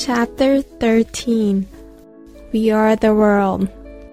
Chapter 13. We Are the World.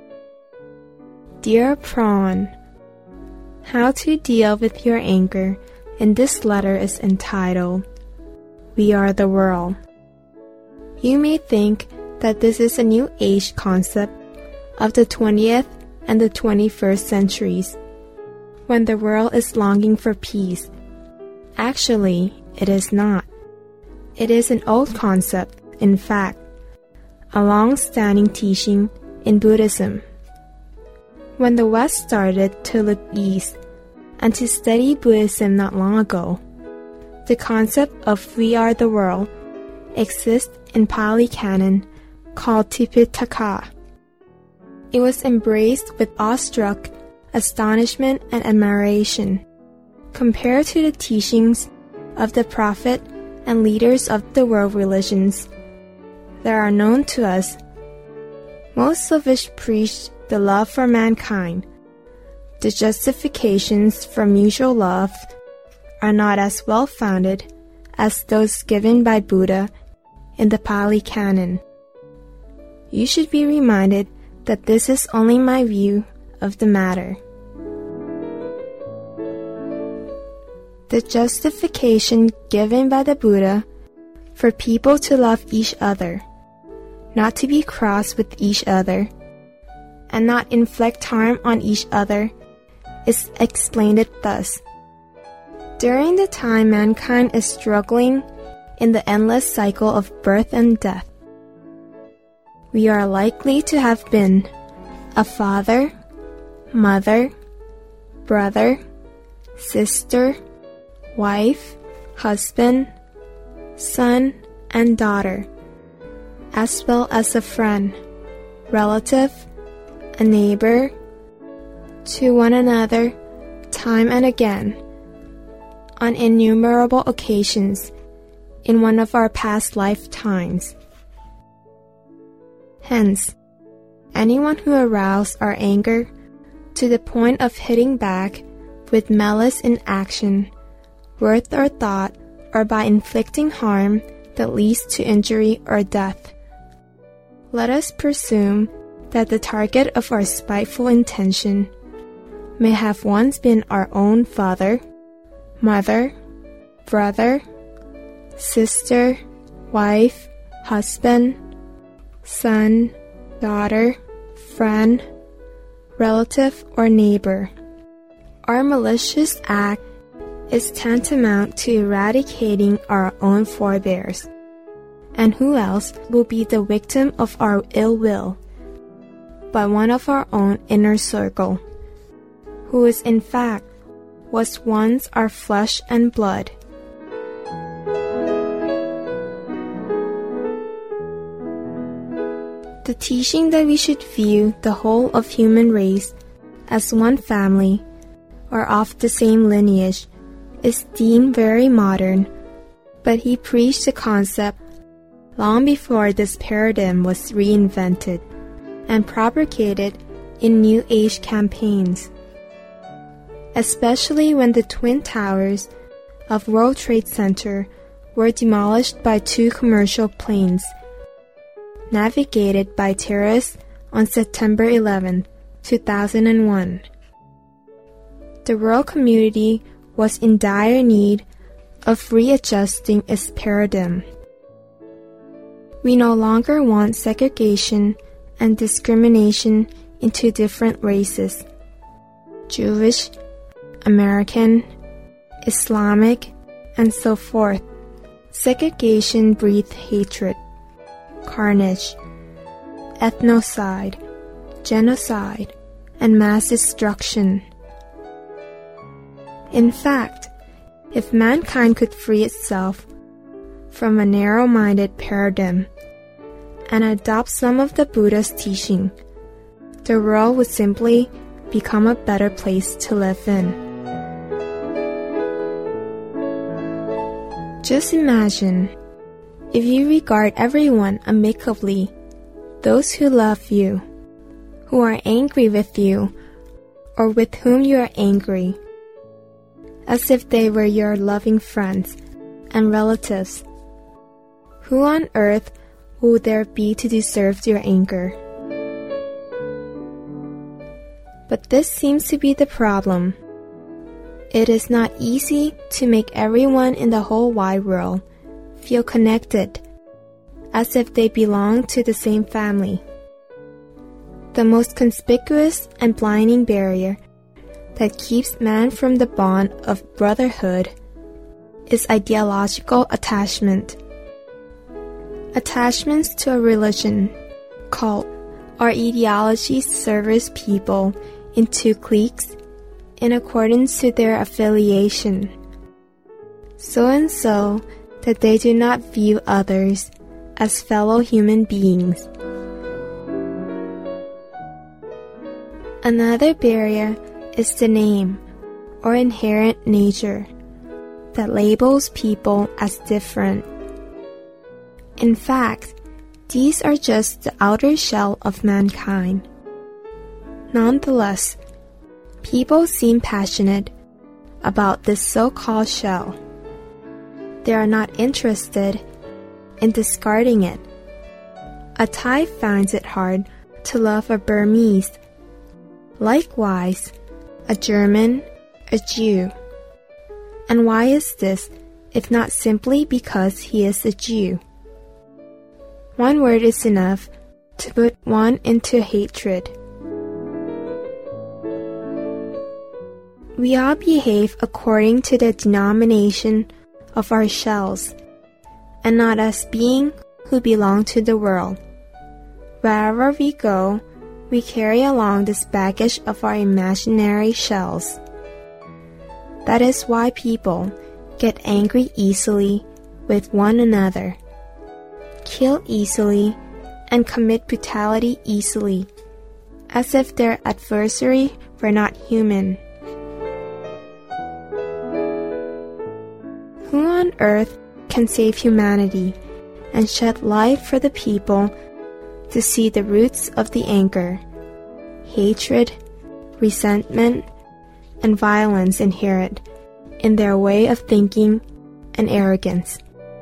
Dear Prawn, how to deal with your anger in this letter is entitled, We Are the World. You may think that this is a new age concept of the 20th and the 21st centuries, when the world is longing for peace. Actually, it is not. It is an old concept, in fact, a long-standing teaching in Buddhism. When the West started to look east and to study Buddhism not long ago, the concept of we are the world exists in Pali Canon called Tipitaka. It was embraced with awestruck astonishment and admiration. Compared to the teachings of the Prophet and leaders of the world religions that are known to us, most of which preach the love for mankind, the justifications for mutual love are not as well-founded as those given by Buddha in the Pali Canon. You should be reminded that this is only my view of the matter. The justification given by the Buddha for people to love each other, not to be cross with each other, and not inflict harm on each other, is explained thus. During the time mankind is struggling in the endless cycle of birth and death, we are likely to have been a father, mother, brother, sister, wife, husband, son, and daughter, as well as a friend, relative, a neighbor, to one another, time and again, on innumerable occasions in one of our past lifetimes. Hence, anyone who aroused our anger to the point of hitting back with malice in action, word or thought, or by inflicting harm that leads to injury or death, let us presume that the target of our spiteful intention may have once been our own father, mother, brother, sister, wife, husband, son, daughter, friend, relative, or neighbor. Our malicious act is tantamount to eradicating our own forebears. And who else will be the victim of our ill will but one of our own inner circle, who is in fact was once our flesh and blood. The teaching that we should view the whole of human race as one family or of the same lineage is deemed very modern, but he preached the concept long before this paradigm was reinvented and propagated in New Age campaigns, especially when the Twin Towers of World Trade Center were demolished by 2 commercial planes navigated by terrorists on September 11, 2001. The world community was in dire need of readjusting its paradigm. We no longer want segregation and discrimination into different races: Jewish, American, Islamic, and so forth. Segregation breeds hatred, carnage, ethnocide, genocide, and mass destruction. In fact, if mankind could free itself from a narrow-minded paradigm and adopt some of the Buddha's teaching, the world would simply become a better place to live in. Just imagine, if you regard everyone amicably, those who love you, who are angry with you, or with whom you are angry, as if they were your loving friends and relatives, who on earth will there be to deserve your anger? But this seems to be the problem. It is not easy to make everyone in the whole wide world feel connected, as if they belong to the same family. The most conspicuous and blinding barrier that keeps man from the bond of brotherhood is ideological attachment. Attachments to a religion, cult, or ideology serves people into cliques in accordance to their affiliation, so and so that they do not view others as fellow human beings. Another barrier is the name or inherent nature that labels people as different. In fact, these are just the outer shell of mankind. Nonetheless, people seem passionate about this so-called shell. They are not interested in discarding it. A Thai finds it hard to love a Burmese. Likewise, a German, a Jew. And why is this, if not simply because he is a Jew? One word is enough to put one into hatred. We all behave according to the denomination of our shells, and not as beings who belong to the world. Wherever we go, we carry along this baggage of our imaginary shells. That is why people get angry easily with one another, kill easily, and commit brutality easily, as if their adversary were not human. Who on earth can save humanity and shed light for the people to see the roots of the anger, hatred, resentment, and violence inherent in their way of thinking and arrogance?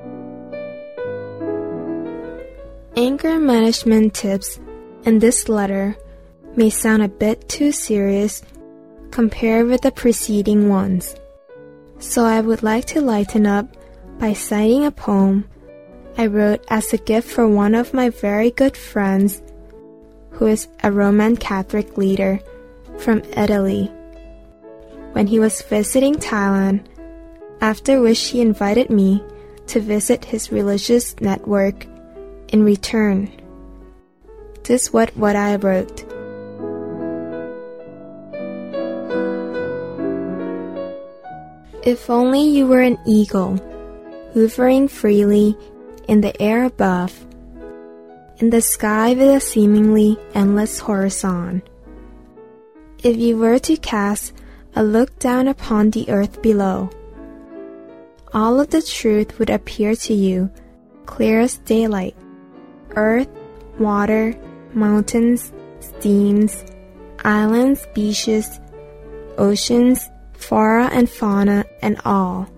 Anger management tips in this letter may sound a bit too serious compared with the preceding ones, so I would like to lighten up by citing a poem I wrote as a gift for one of my very good friends who is a Roman Catholic leader from Italy, when he was visiting Thailand, after which he invited me to visit his religious network in return. This is what I wrote. If only you were an eagle, hovering freely in the air above, in the sky with a seemingly endless horizon. If you were to cast a look down upon the earth below, all of the truth would appear to you clear as daylight. Earth, water, mountains, streams, islands, beaches, oceans, flora and fauna, and all.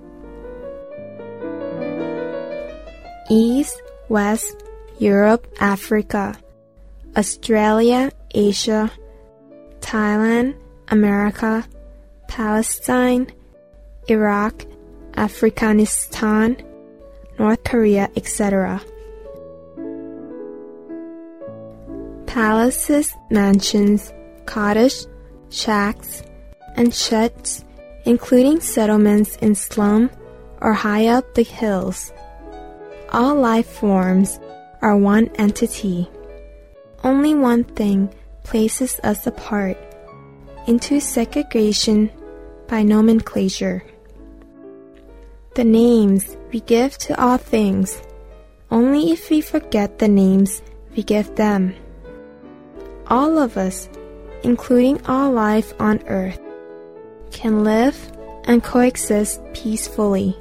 East, West, Europe, Africa, Australia, Asia, Thailand, America, Palestine, Iraq, Afghanistan, North Korea, etc. Palaces, mansions, cottages, shacks, and sheds, including settlements in slum or high up the hills. All life forms are one entity. Only one thing places us apart, into segregation by nomenclature. The names we give to all things, only if we forget the names we give them. All of us, including all life on earth, can live and coexist peacefully.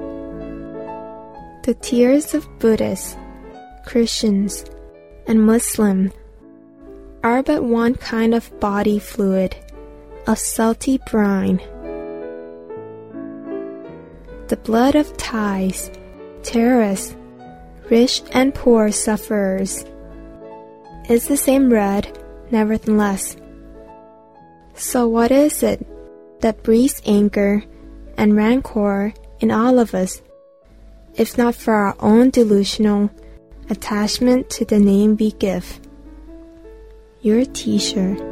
The tears of Buddhists, Christians, and Muslims are but one kind of body fluid, a salty brine. The blood of Thais, terrorists, rich and poor sufferers. It's the same red, nevertheless. So what is it that breeds anger and rancor in all of us, if not for our own delusional attachment to the name we give? Your teacher.